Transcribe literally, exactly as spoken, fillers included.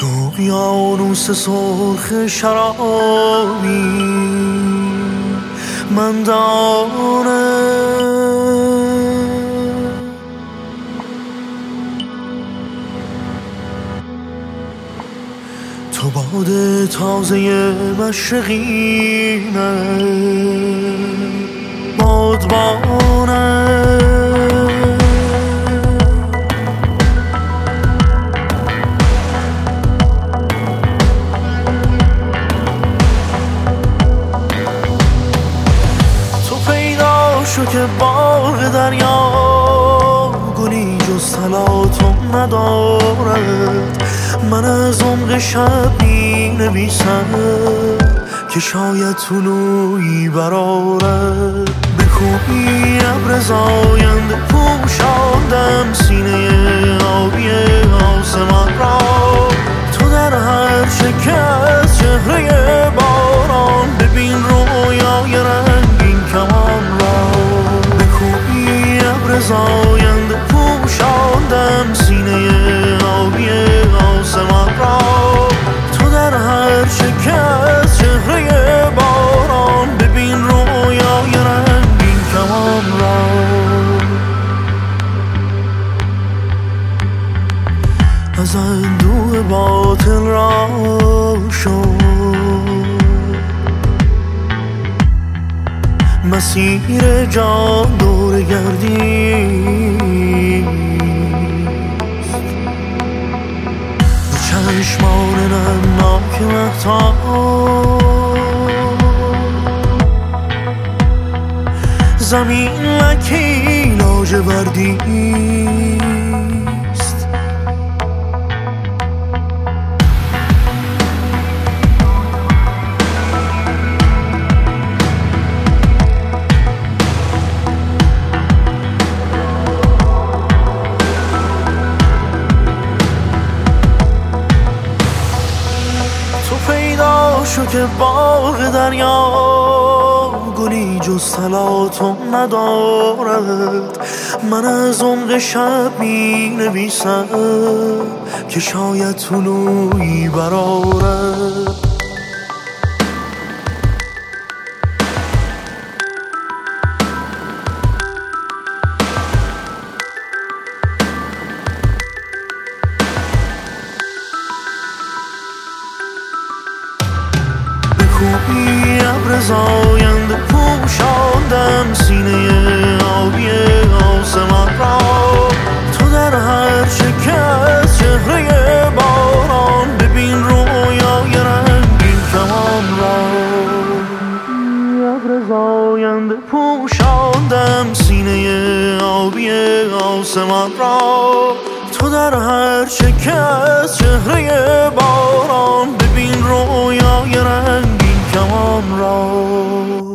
تو اقیانوس سرخ شرابی، من دانه تو باد تازه مشرقینه، بادبانه شو که باغ دریا گلی جز طلاتم ندارد. من از عمق شب می نویسم که شاید طلوعی برآرد. به کوهی ابر زاینده پوشاندم سینه آبی آسمان را. تو در هر چکه از چهره باران ببین رویای رنگین کمان را. زاینده پوشاندم سینه آبی آسمان را. تو در هر چکه از چهره باران ببین رویای رنگین کمان را. از اندوه باطل را شد مسیر جان دور گردیست. دو چشمان نمناک مهتاب زمین لکی لاجوردیست. شو که باغ دریا گلی جز طلاتم ندارد. من از عمق شب می نویسم که شاید طلوعی برآرد. کوهی ابر زاینده پوشاندم سینه آبی آسمان را. تو در هر چکه از چهره باران ببین رویای رنگین کمان را. ابر زاینده پوشاندم سینه آبی آسمان را. تو در هر چکه از چهره باران ببین رویای رنگین کمان را.